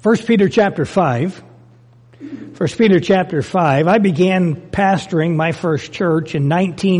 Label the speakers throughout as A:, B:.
A: 1 Peter chapter 5. 1 Peter chapter 5. I began pastoring my first church in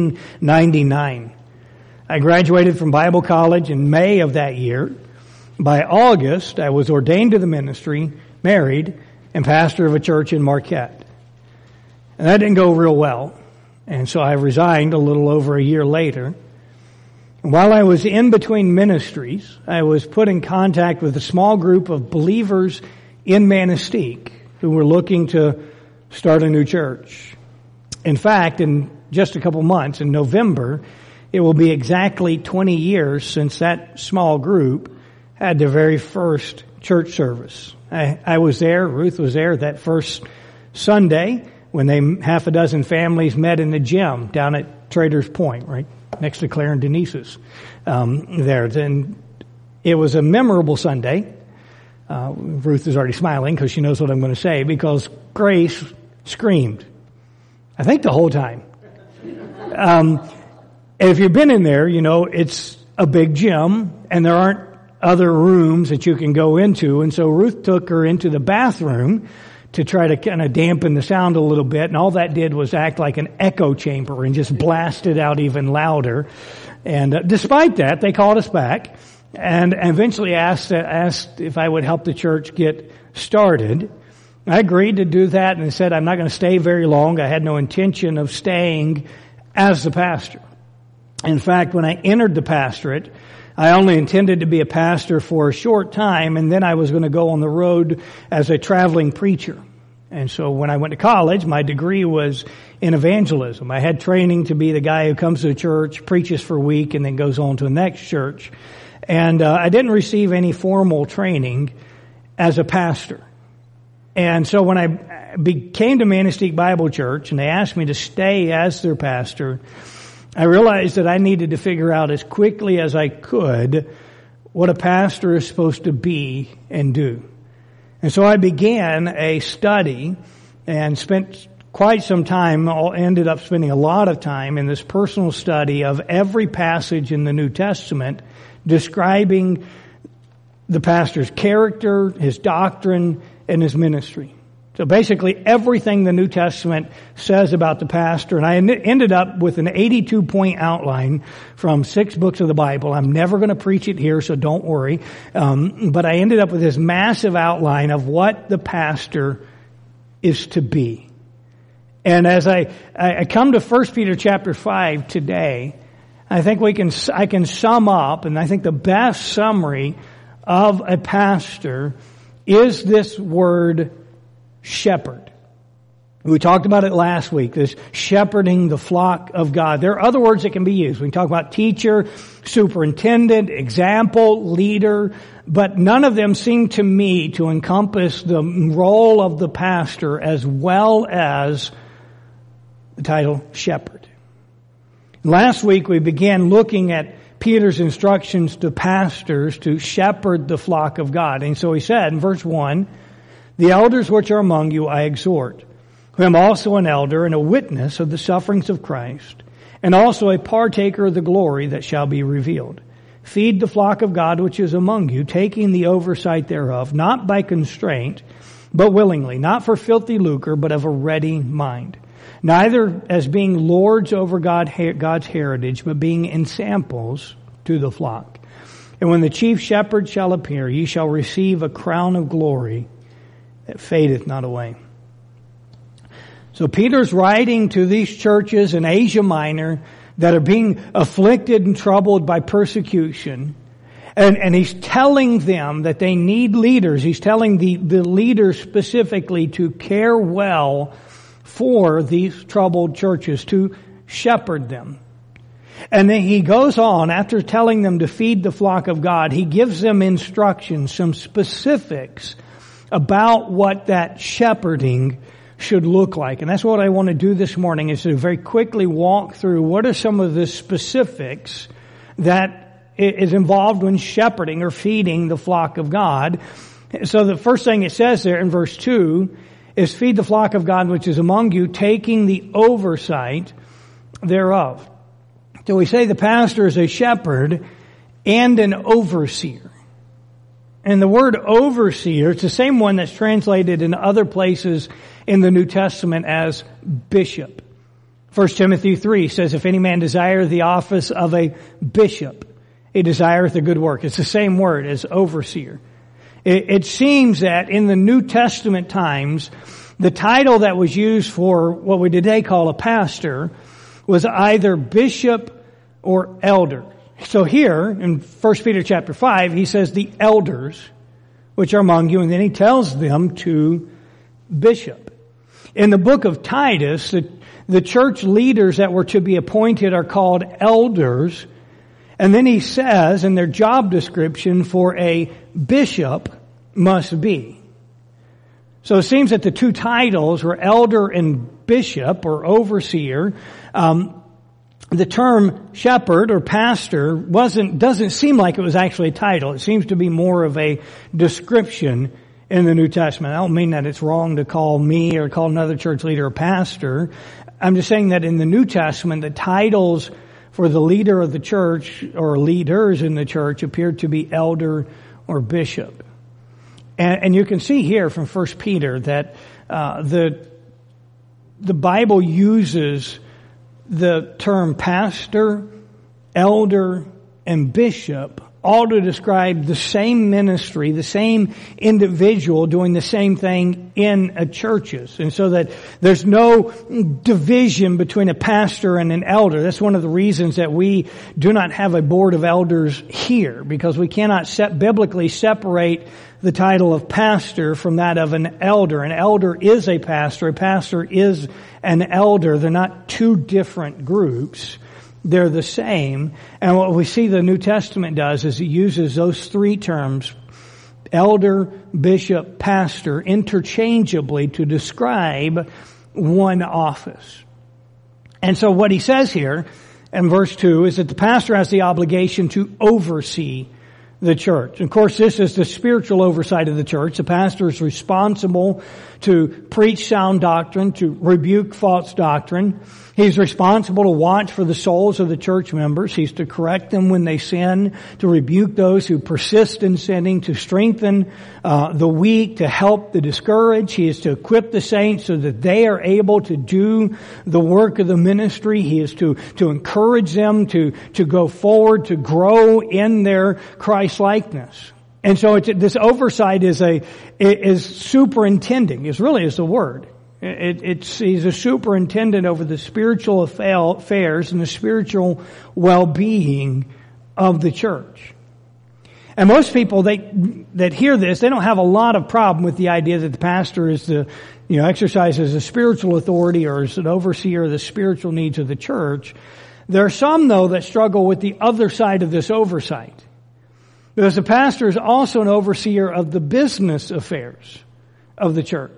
A: 1999. I graduated from Bible college in May of that year. By August, I was ordained to the ministry, married, and pastor of a church in Marquette. And that didn't go real well. And so I resigned a little over a year later. And while I was in between ministries, I was put in contact with a small group of believers in Manistee who were looking to start a new church. In fact, in just a couple months, in November, it will be exactly 20 years since that small group had their very first church service. I was there, Ruth was there that first Sunday when half a dozen families met in the gym down at Traders Point, right next to Claire and Denise's there. And it was a memorable Sunday. Ruth is already smiling because she knows what I'm going to say, because Grace screamed, I think the whole time. And if you've been in there, you know it's a big gym and there aren't other rooms that you can go into. And so Ruth took her into the bathroom to try to kind of dampen the sound a little bit. And all that did was act like an echo chamber and just blasted out even louder. And despite that, they called us back and eventually asked if I would help the church get started. I agreed to do that and said I'm not going to stay very long. I had no intention of staying as the pastor. In fact, when I entered the pastorate, I only intended to be a pastor for a short time, and then I was going to go on the road as a traveling preacher. And so when I went to college, my degree was in evangelism. I had training to be the guy who comes to the church, preaches for a week, and then goes on to the next church. And I didn't receive any formal training as a pastor. And so when I came to Manistee Bible Church and they asked me to stay as their pastor, I realized that I needed to figure out as quickly as I could what a pastor is supposed to be and do. And so I began a study and spent quite some time, ended up spending a lot of time in this personal study of every passage in the New Testament describing the pastor's character, his doctrine, and his ministry. So basically everything the New Testament says about the pastor, and I ended up with an 82-point outline from 6 books of the Bible. I'm never going to preach it here, so don't worry. But I ended up with this massive outline of what the pastor is to be. And as I come to 1 Peter chapter 5 today, I think I can sum up, and I think the best summary of a pastor is this word shepherd. We talked about it last week, this shepherding the flock of God. There are other words that can be used. We can talk about teacher, superintendent, example, leader, but none of them seem to me to encompass the role of the pastor as well as the title shepherd. Last week we began looking at Peter's instructions to pastors to shepherd the flock of God. And so he said in verse 1, the elders which are among you I exhort, who am also an elder and a witness of the sufferings of Christ, and also a partaker of the glory that shall be revealed. Feed the flock of God which is among you, taking the oversight thereof, not by constraint, but willingly, not for filthy lucre, but of a ready mind. Neither as being lords over God's heritage, but being ensamples to the flock. And when the chief shepherd shall appear, ye shall receive a crown of glory that fadeth not away. So Peter's writing to these churches in Asia Minor that are being afflicted and troubled by persecution. And he's telling them that they need leaders. He's telling the leaders specifically to care well for these troubled churches, to shepherd them. And then he goes on, after telling them to feed the flock of God, he gives them instructions, some specifics about what that shepherding should look like. And that's what I want to do this morning, is to very quickly walk through what are some of the specifics that is involved when shepherding or feeding the flock of God. So the first thing it says there in verse 2 is feed the flock of God which is among you, taking the oversight thereof. So we say the pastor is a shepherd and an overseer. And the word overseer, it's the same one that's translated in other places in the New Testament as bishop. 1 Timothy 3 says, if any man desire the office of a bishop, he desireth a good work. It's the same word as overseer. It seems that in the New Testament times, the title that was used for what we today call a pastor was either bishop or elder. So here in 1 Peter chapter 5, he says the elders which are among you, and then he tells them to bishop. In the book of Titus, the church leaders that were to be appointed are called elders. And then he says in their job description for a bishop must be. So it seems that the two titles were elder and bishop or overseer. The term shepherd or pastor doesn't seem like it was actually a title. It seems to be more of a description in the New Testament. I don't mean that it's wrong to call me or call another church leader a pastor. I'm just saying that in the New Testament, the titles for the leader of the church or leaders in the church appeared to be elder or bishop. And you can see here from 1 Peter that the Bible uses the term pastor, elder, and bishop all to describe the same ministry, the same individual doing the same thing in churches. And so that there's no division between a pastor and an elder. That's one of the reasons that we do not have a board of elders here, because we cannot biblically separate the title of pastor from that of an elder. An elder is a pastor is an elder. They're not two different groups. They're the same. And what we see the New Testament does is it uses those three terms, elder, bishop, pastor, interchangeably to describe one office. And so what he says here in verse 2 is that the pastor has the obligation to oversee the church. Of course, this is the spiritual oversight of the church. The pastor is responsible to preach sound doctrine, to rebuke false doctrine. He's responsible to watch for the souls of the church members. He's to correct them when they sin, to rebuke those who persist in sinning, to strengthen the weak, to help the discouraged. He is to equip the saints so that they are able to do the work of the ministry. He is to encourage them to go forward, to grow in their Christ-likeness. And so this oversight is superintending. It really is the word. He's a superintendent over the spiritual affairs and the spiritual well-being of the church. And most people that hear this, they don't have a lot of problem with the idea that the pastor is exercises a spiritual authority or is an overseer of the spiritual needs of the church. There are some, though, that struggle with the other side of this oversight. Because the pastor is also an overseer of the business affairs of the church.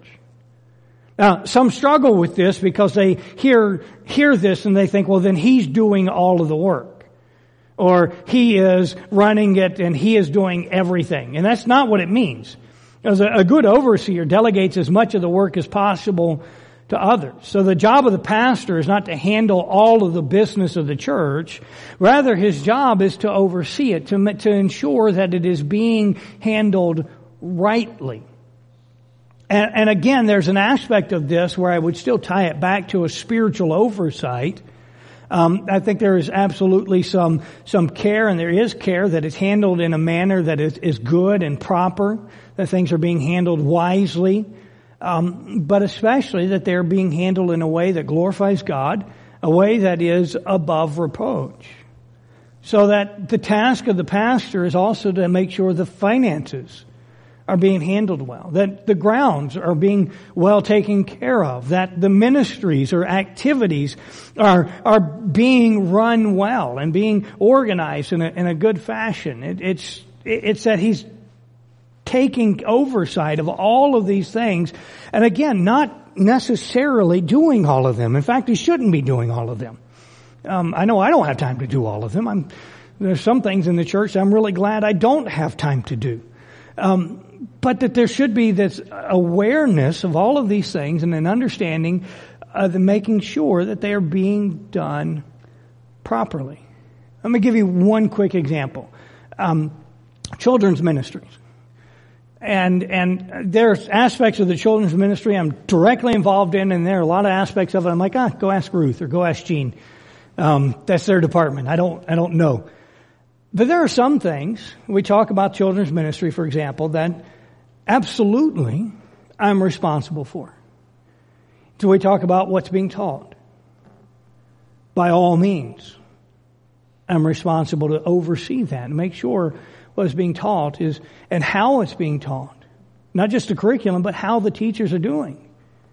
A: Now, some struggle with this because they hear this and they think, well, then he's doing all of the work. Or he is running it and he is doing everything. And that's not what it means. Because a good overseer delegates as much of the work as possible to others. So the job of the pastor is not to handle all of the business of the church. Rather, his job is to oversee it, to ensure that it is being handled rightly. And again, there's an aspect of this where I would still tie it back to a spiritual oversight. I think there is absolutely some care, and there is care that is handled in a manner that is good and proper, that things are being handled wisely, but especially that they're being handled in a way that glorifies God, a way that is above reproach. So that the task of the pastor is also to make sure the finances are being handled well, that the grounds are being well taken care of, that the ministries or activities are being run well and being organized in a good fashion. It's that he's taking oversight of all of these things, and again, not necessarily doing all of them. In fact, he shouldn't be doing all of them. I know I don't have time to do all of them. There's some things in the church I'm really glad I don't have time to do. But that there should be this awareness of all of these things and an understanding of making sure that they are being done properly. Let me give you one quick example. Children's ministries. And there's aspects of the children's ministry I'm directly involved in, and there are a lot of aspects of it I'm like, go ask Ruth or go ask Jean. That's their department. I don't know. But there are some things, we talk about children's ministry, for example, that absolutely I'm responsible for. So we talk about what's being taught. By all means, I'm responsible to oversee that and make sure what is being taught is, and how it's being taught. Not just the curriculum, but how the teachers are doing.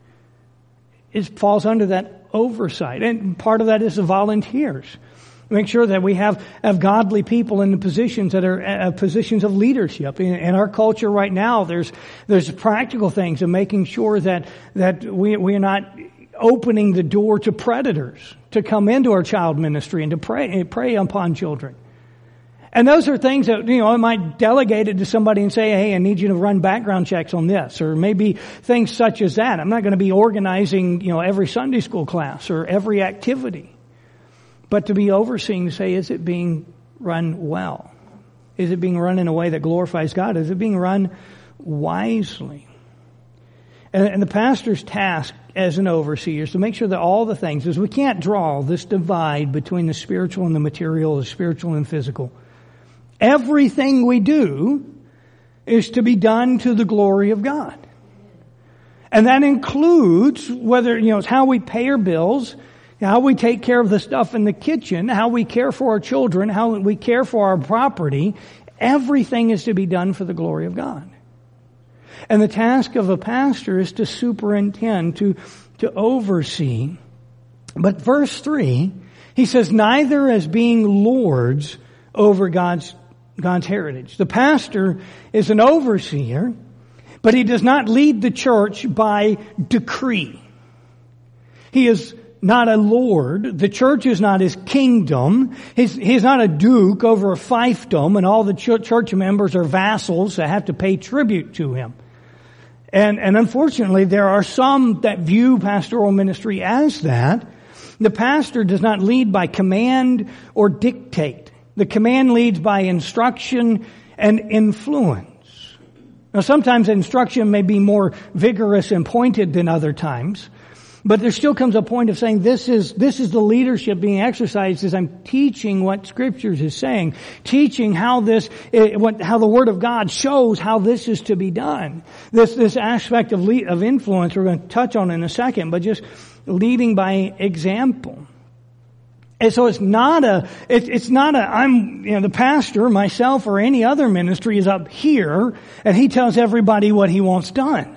A: It falls under that oversight. And part of that is the volunteers. Make sure that we have godly people in the positions that are positions of leadership. In our culture right now, there's practical things of making sure that we are not opening the door to predators to come into our child ministry and to prey upon children. And those are things that, I might delegate it to somebody and say, hey, I need you to run background checks on this, or maybe things such as that. I'm not going to be organizing, every Sunday school class or every activity. But to be overseeing, to say, is it being run well? Is it being run in a way that glorifies God? Is it being run wisely? And the pastor's task as an overseer is to make sure that all the things, as we can't draw this divide between the spiritual and the material, the spiritual and physical. Everything we do is to be done to the glory of God. And that includes whether, it's how we pay our bills, how we take care of the stuff in the kitchen, how we care for our children, how we care for our property. Everything is to be done for the glory of God. And the task of a pastor is to superintend, to oversee. But verse 3, he says, neither as being lords over God's heritage. The pastor is an overseer, but he does not lead the church by decree. He is not a lord. The church is not his kingdom. He's not a duke over a fiefdom, and all the church members are vassals that have to pay tribute to him. And unfortunately, there are some that view pastoral ministry as that. The pastor does not lead by command or dictate. The command leads by instruction and influence. Now, sometimes instruction may be more vigorous and pointed than other times. But there still comes a point of saying this is the leadership being exercised as I'm teaching what Scriptures is saying, teaching how how the Word of God shows how this is to be done. This aspect of influence we're going to touch on in a second, but just leading by example. And so it's not I'm, the pastor, myself, or any other ministry is up here and he tells everybody what he wants done.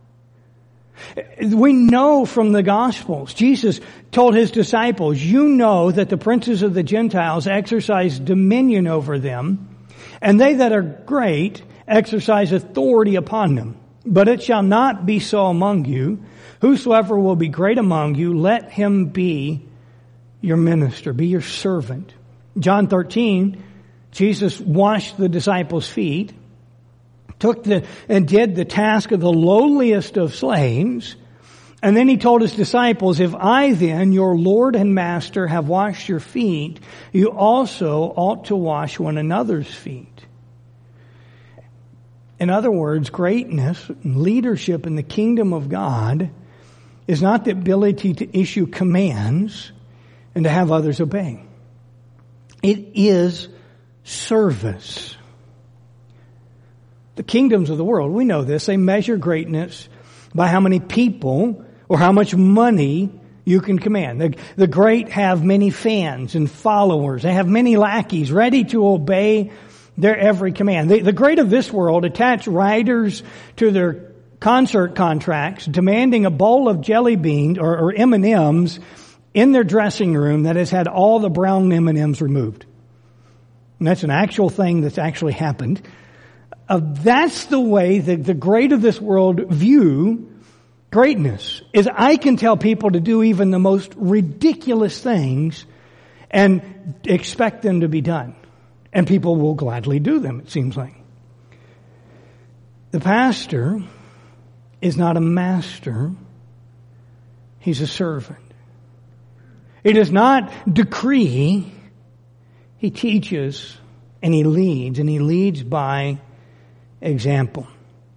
A: We know from the Gospels, Jesus told his disciples, you know that the princes of the Gentiles exercise dominion over them, and they that are great exercise authority upon them. But it shall not be so among you. Whosoever will be great among you, let him be your minister, be your servant. John 13, Jesus washed the disciples' feet, and did the task of the lowliest of slaves. And then he told his disciples, if I then, your Lord and Master, have washed your feet, you also ought to wash one another's feet. In other words, greatness and leadership in the kingdom of God is not the ability to issue commands and to have others obey. It is service. The kingdoms of the world, we know this, they measure greatness by how many people or how much money you can command. The great have many fans and followers. They have many lackeys ready to obey their every command. The great of this world attach riders to their concert contracts, demanding a bowl of jelly beans or M&Ms in their dressing room that has had all the brown M&Ms removed. And that's an actual thing that's actually happened. That's the way that the great of this world view greatness, is I can tell people to do even the most ridiculous things and expect them to be done. And people will gladly do them, it seems like. The pastor is not a master. He's a servant. He does not decree. He teaches and he leads by example.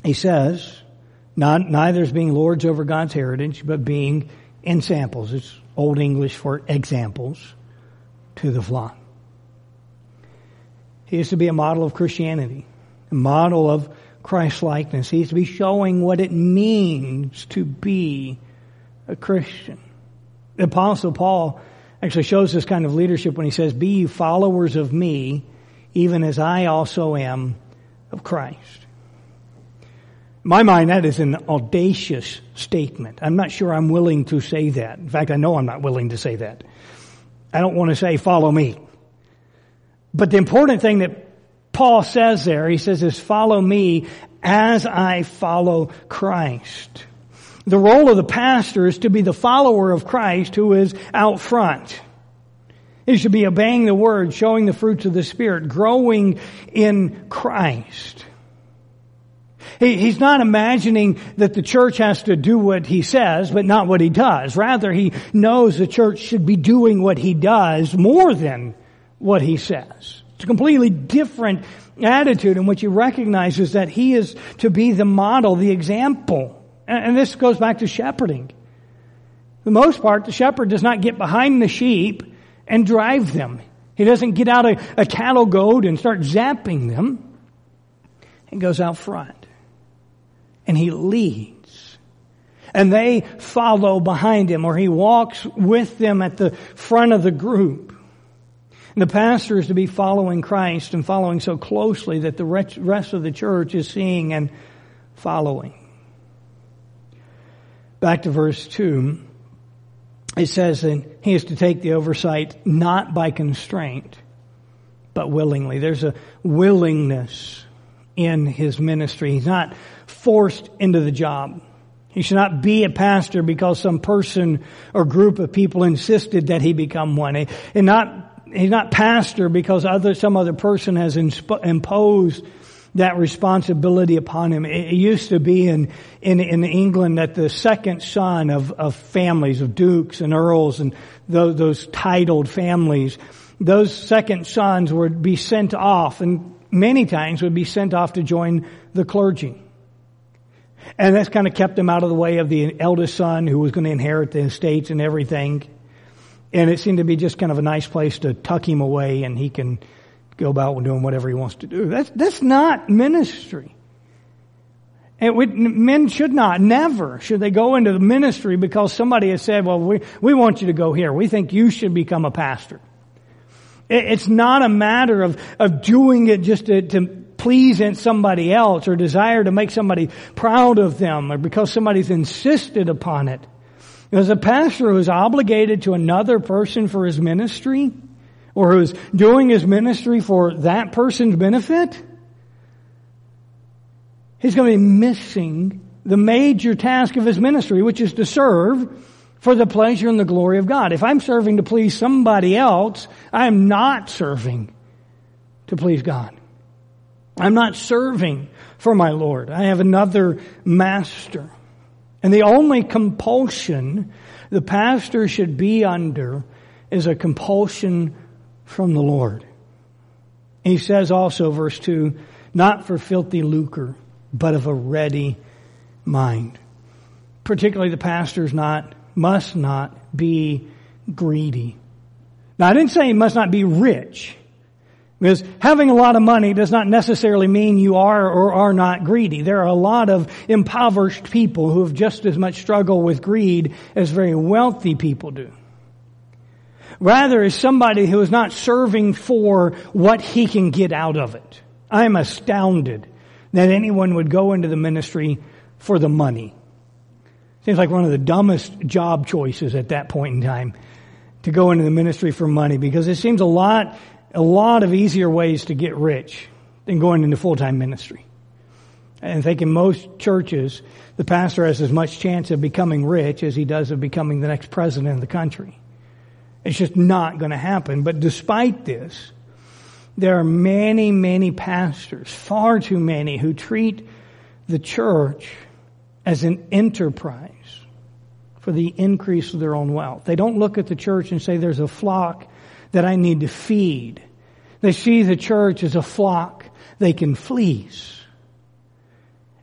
A: He says, neither is being lords over God's heritage, but being ensamples. It's Old English for examples to the flock. He is to be a model of Christianity, a model of Christ-likeness. He is to be showing what it means to be a Christian. The Apostle Paul actually shows this kind of leadership when he says, "Be ye followers of me, even as I also am of Christ." In my mind, that is an audacious statement. I'm not sure I'm willing to say that. In fact, I know I'm not willing to say that. I don't want to say, "Follow me." But the important thing that Paul says there, he says, is follow me as I follow Christ. The role of the pastor is to be the follower of Christ who is out front. He should be obeying the word, showing the fruits of the Spirit, growing in Christ. He's not imagining that the church has to do what he says, but not what he does. Rather, he knows the church should be doing what he does more than what he says. It's a completely different attitude in which he recognizes that he is to be the model, the example. And this goes back to shepherding. For the most part, the shepherd does not get behind the sheep and drive them. He doesn't get out a cattle goad and start zapping them. He goes out front. And he leads. And they follow behind him, or he walks with them at the front of the group. And the pastor is to be following Christ and following so closely that the rest of the church is seeing and following. Back to verse 2. It says that he is to take the oversight not by constraint, but willingly. There's a willingness in his ministry. He's not forced into the job. He should not be a pastor because some person or group of people insisted that he become one. He's not pastor because some other person has imposed that responsibility upon him. It used to be in England that the second son of families, of dukes and earls and those titled families, those second sons would be sent off, and many times would be sent off to join the clergy. And that's kind of kept them out of the way of the eldest son who was going to inherit the estates and everything. And it seemed to be just kind of a nice place to tuck him away and he can go about doing whatever he wants to do. That's not ministry. And men should not, never should they go into the ministry because somebody has said, well, we want you to go here. We think you should become a pastor. It's not a matter of doing it just to please somebody else or desire to make somebody proud of them or because somebody's insisted upon it. As a pastor who is obligated to another person for his ministry or who's doing his ministry for that person's benefit, he's going to be missing the major task of his ministry, which is to serve for the pleasure and the glory of God. If I'm serving to please somebody else, I am not serving to please God. I'm not serving for my Lord. I have another master. And the only compulsion the pastor should be under is a compulsion from the Lord. And he says also, verse 2, not for filthy lucre, but of a ready mind. Particularly the pastor's must not be greedy. Now I didn't say he must not be rich. Because having a lot of money does not necessarily mean you are or are not greedy. There are a lot of impoverished people who have just as much struggle with greed as very wealthy people do. Rather, is somebody who is not serving for what he can get out of it. I am astounded that anyone would go into the ministry for the money. Seems like one of the dumbest job choices at that point in time to go into the ministry for money, because it seems a lot of easier ways to get rich than going into full-time ministry. And I think in most churches, the pastor has as much chance of becoming rich as he does of becoming the next president of the country. It's just not going to happen. But despite this, there are many, many pastors, far too many, who treat the church as an enterprise for the increase of their own wealth. They don't look at the church and say there's a flock that I need to feed. They see the church as a flock they can fleece.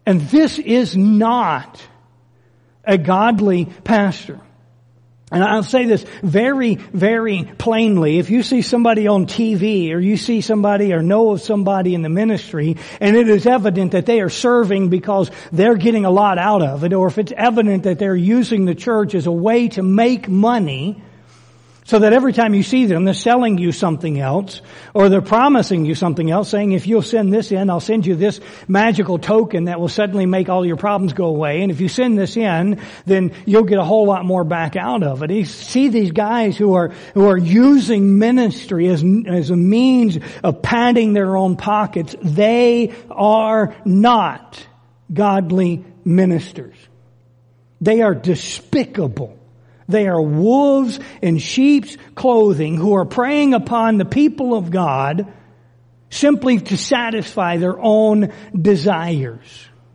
A: And this is not a godly pastor. And I'll say this very, very plainly. If you see somebody on TV or you see somebody or know of somebody in the ministry and it is evident that they are serving because they're getting a lot out of it, or if it's evident that they're using the church as a way to make money, so that every time you see them, they're selling you something else, or they're promising you something else, saying, if you'll send this in, I'll send you this magical token that will suddenly make all your problems go away. And if you send this in, then you'll get a whole lot more back out of it. You see these guys who are using ministry as a means of padding their own pockets. They are not godly ministers. They are despicable. They are wolves in sheep's clothing who are preying upon the people of God simply to satisfy their own desires.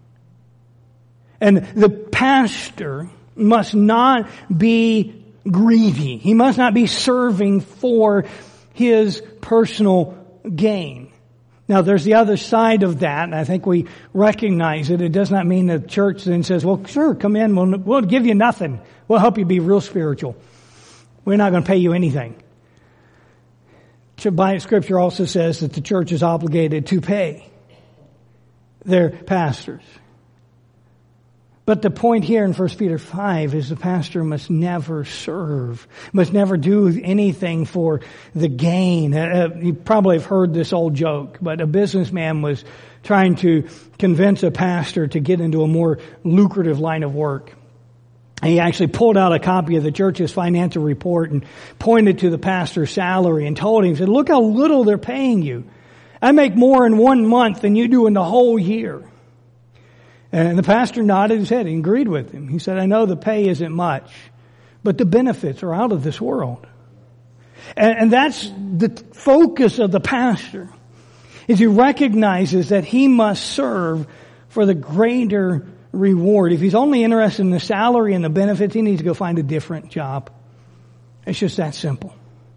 A: And the pastor must not be greedy. He must not be serving for his personal gain. Now, there's the other side of that, and I think we recognize it. It does not mean the church then says, well, sure, come in, we'll give you nothing. We'll help you be real spiritual. We're not going to pay you anything. Scripture also says that the church is obligated to pay their pastors. But the point here in 1 Peter 5 is the pastor must never serve, must never do anything for the gain. You probably have heard this old joke, but a businessman was trying to convince a pastor to get into a more lucrative line of work. He actually pulled out a copy of the church's financial report and pointed to the pastor's salary and told him, said, look how little they're paying you. I make more in 1 month than you do in the whole year. And the pastor nodded his head and agreed with him. He said, I know the pay isn't much, but the benefits are out of this world. And that's the focus of the pastor, is he recognizes that he must serve for the greater reward. If he's only interested in the salary and the benefits, he needs to go find a different job. It's just that simple.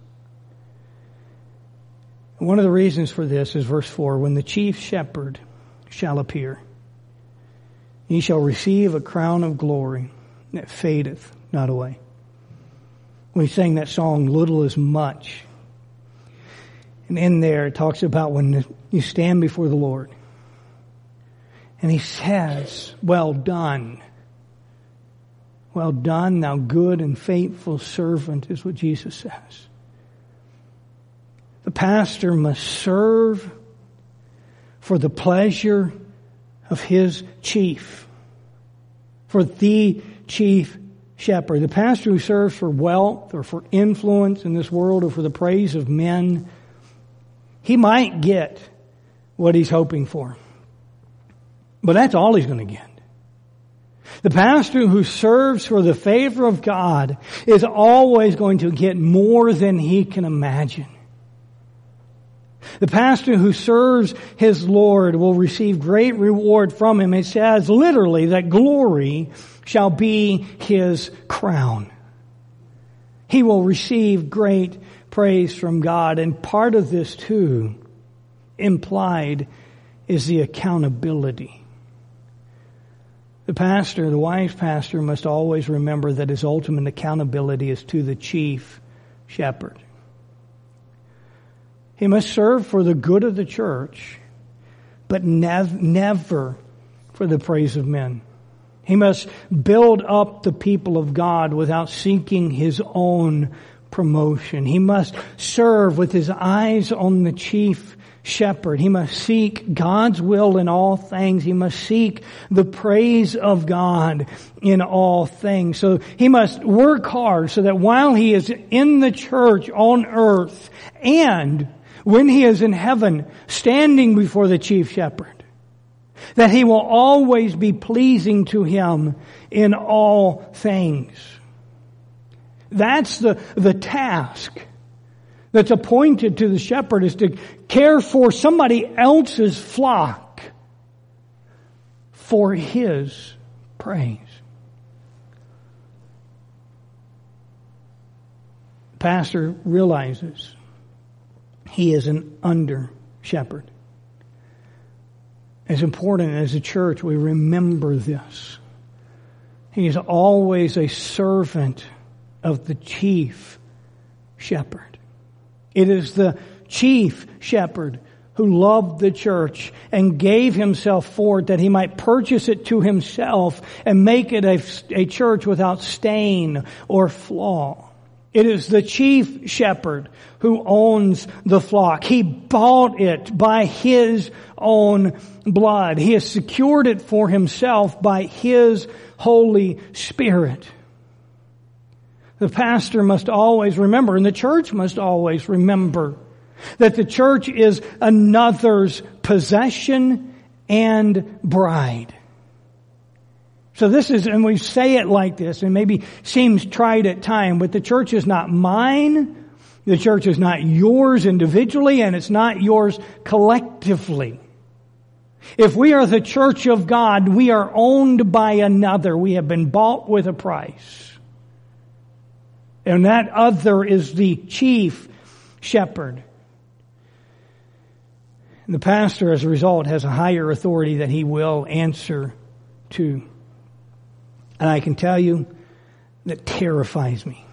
A: One of the reasons for this is verse 4, when the chief shepherd shall appear, he shall receive a crown of glory that fadeth not away. We sang that song, Little is Much. And in there it talks about when you stand before the Lord. And he says, well done. Well done, thou good and faithful servant, is what Jesus says. The pastor must serve for the pleasure of his chief, for the chief shepherd. The pastor who serves for wealth or for influence in this world or for the praise of men, he might get what he's hoping for. But that's all he's going to get. The pastor who serves for the favor of God is always going to get more than he can imagine. The pastor who serves his Lord will receive great reward from him. It says literally that glory shall be his crown. He will receive great praise from God. And part of this too, implied, is the accountability. The pastor, the wise pastor, must always remember that his ultimate accountability is to the chief shepherd. He must serve for the good of the church, but never for the praise of men. He must build up the people of God without seeking his own promotion. He must serve with his eyes on the chief shepherd. He must seek God's will in all things. He must seek the praise of God in all things. So he must work hard so that while he is in the church on earth and when he is in heaven standing before the chief shepherd, that he will always be pleasing to him in all things. That's the task that's appointed to the shepherd, is to care for somebody else's flock for his praise. The pastor realizes he is an under shepherd. It's important as a church we remember this. He is always a servant of the chief shepherd. It is the chief shepherd who loved the church and gave himself for it that he might purchase it to himself and make it a church without stain or flaw. It is the chief shepherd who owns the flock. He bought it by his own blood. He has secured it for himself by his Holy Spirit. The pastor must always remember, and the church must always remember, that the church is another's possession and bride. So this is, and we say it like this, and maybe seems trite at time, but the church is not mine, the church is not yours individually, and it's not yours collectively. If we are the church of God, we are owned by another. We have been bought with a price. And that other is the chief shepherd. And the pastor, as a result, has a higher authority that he will answer to. And I can tell you, that terrifies me.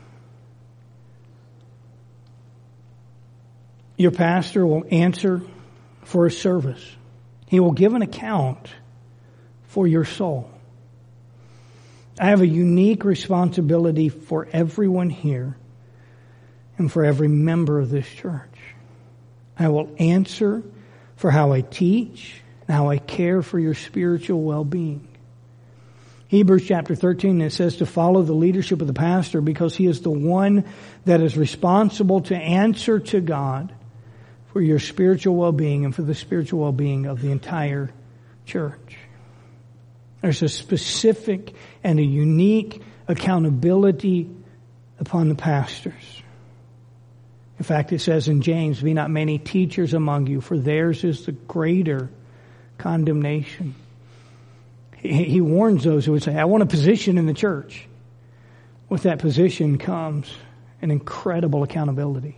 A: Your pastor will answer for his service. He will give an account for your soul. I have a unique responsibility for everyone here and for every member of this church. I will answer for how I teach and how I care for your spiritual well-being. Hebrews chapter 13, it says to follow the leadership of the pastor because he is the one that is responsible to answer to God for your spiritual well-being and for the spiritual well-being of the entire church. There's a specific and a unique accountability upon the pastors. In fact, it says in James, be not many teachers among you, for theirs is the greater condemnation. He warns those who would say, I want a position in the church. With that position comes an incredible accountability.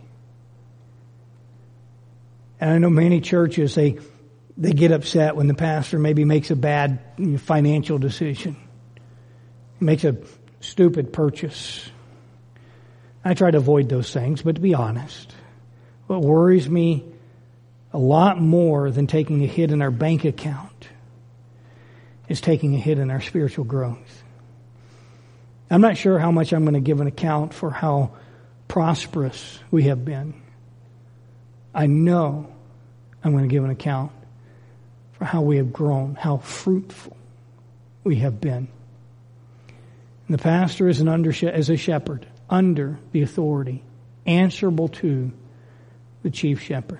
A: And I know many churches, they get upset when the pastor maybe makes a bad financial decision. He makes a stupid purchase. I try to avoid those things, but to be honest, what worries me a lot more than taking a hit in our bank account is taking a hit in our spiritual growth. I'm not sure how much I'm going to give an account for how prosperous we have been. I know I'm going to give an account for how we have grown, how fruitful we have been. And the pastor is a shepherd under the authority, answerable to the chief shepherd.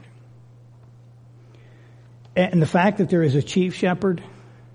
A: And the fact that there is a chief shepherd,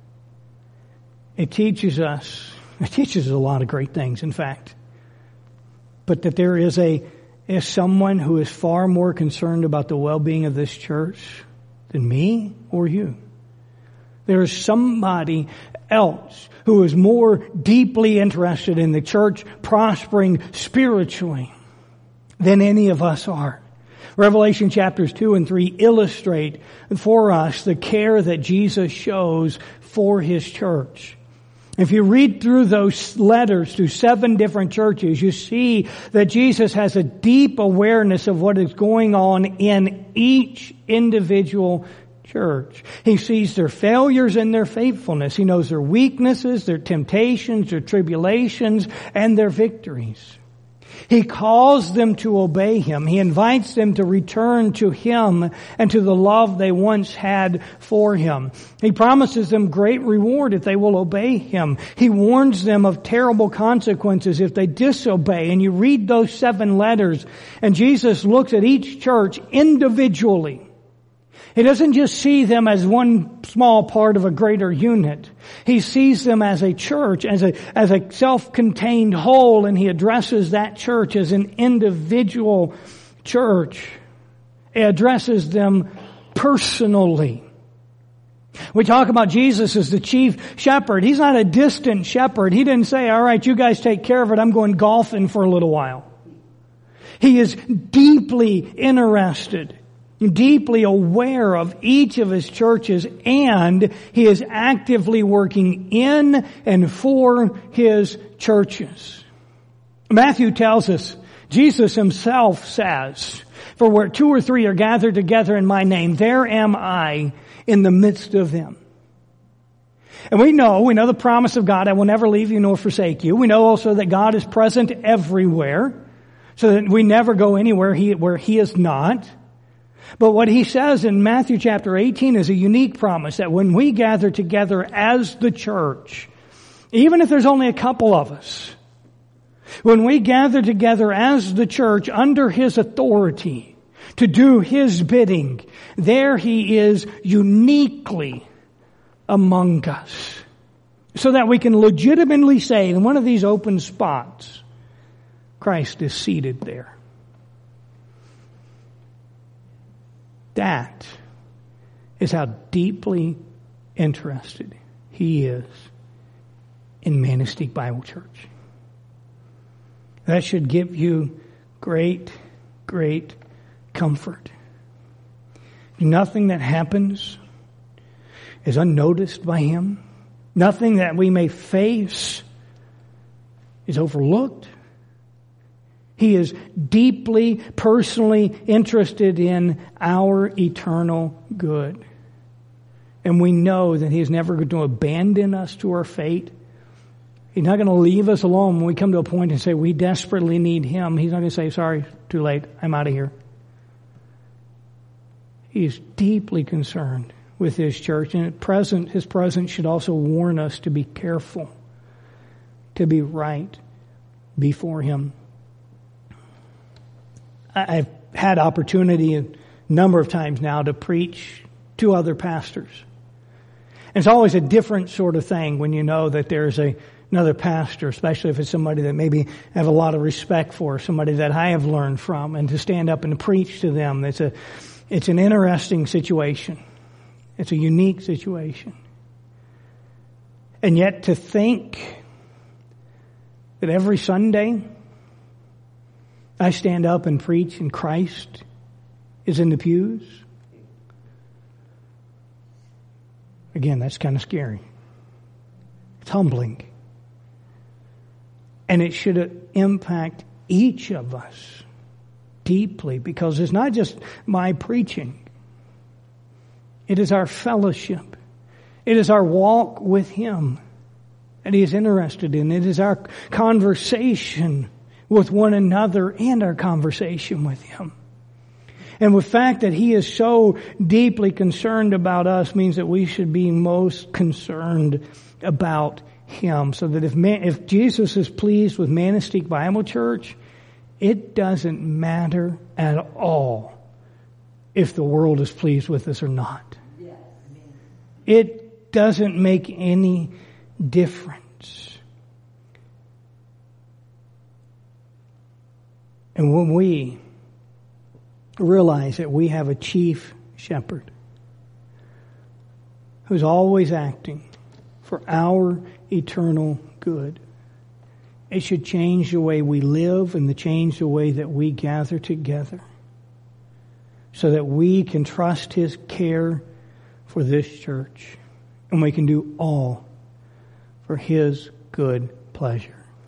A: it teaches us a lot of great things, in fact. But that there is someone who is far more concerned about the well-being of this church than me or you. There is somebody else who is more deeply interested in the church prospering spiritually than any of us are. Revelation chapters 2 and 3 illustrate for us the care that Jesus shows for His church. If you read through those letters to 7 different churches, you see that Jesus has a deep awareness of what is going on in each individual church. He sees their failures and their faithfulness. He knows their weaknesses, their temptations, their tribulations, and their victories. He calls them to obey Him. He invites them to return to Him and to the love they once had for Him. He promises them great reward if they will obey Him. He warns them of terrible consequences if they disobey. And you read those 7 letters, and Jesus looks at each church individually. He doesn't just see them as one small part of a greater unit. He sees them as a church, as a self-contained whole, and He addresses that church as an individual church. He addresses them personally. We talk about Jesus as the chief shepherd. He's not a distant shepherd. He didn't say, all right, you guys take care of it. I'm going golfing for a little while. He is deeply interested deeply aware of each of His churches, and He is actively working in and for His churches. Matthew tells us, Jesus Himself says, "For where 2 or 3 are gathered together in my name, there am I in the midst of them." And we know the promise of God, "I will never leave you nor forsake you." We know also that God is present everywhere, so that we never go anywhere where He is not. But what He says in Matthew chapter 18 is a unique promise, that when we gather together as the church, even if there's only a couple of us, when we gather together as the church under His authority to do His bidding, there He is uniquely among us. So that we can legitimately say, in one of these open spots, Christ is seated there. That is how deeply interested He is in Manistee Bible Church. That should give you great, great comfort. Nothing that happens is unnoticed by Him. Nothing that we may face is overlooked. He is deeply, personally interested in our eternal good. And we know that He is never going to abandon us to our fate. He's not going to leave us alone when we come to a point and say we desperately need Him. He's not going to say, "Sorry, too late, I'm out of here." He is deeply concerned with His church, and His presence should also warn us to be careful, to be right before Him. I've had opportunity a number of times now to preach to other pastors. And it's always a different sort of thing when you know that there's another pastor, especially if it's somebody that maybe I have a lot of respect for, somebody that I have learned from, and to stand up and to preach to them. It's an interesting situation. It's a unique situation. And yet to think that every Sunday I stand up and preach and Christ is in the pews, again, that's kind of scary. It's humbling. And it should impact each of us deeply, because it's not just my preaching. It is our fellowship. It is our walk with Him that He is interested in. It is our conversation with one another and our conversation with Him. And the fact that He is so deeply concerned about us means that we should be most concerned about Him. So that if Jesus is pleased with Manistee Bible Church, it doesn't matter at all if the world is pleased with us or not. It doesn't make any difference. And when we realize that we have a chief shepherd who's always acting for our eternal good, it should change the way we live and change the way that we gather together, so that we can trust His care for this church, and we can do all for His good pleasure.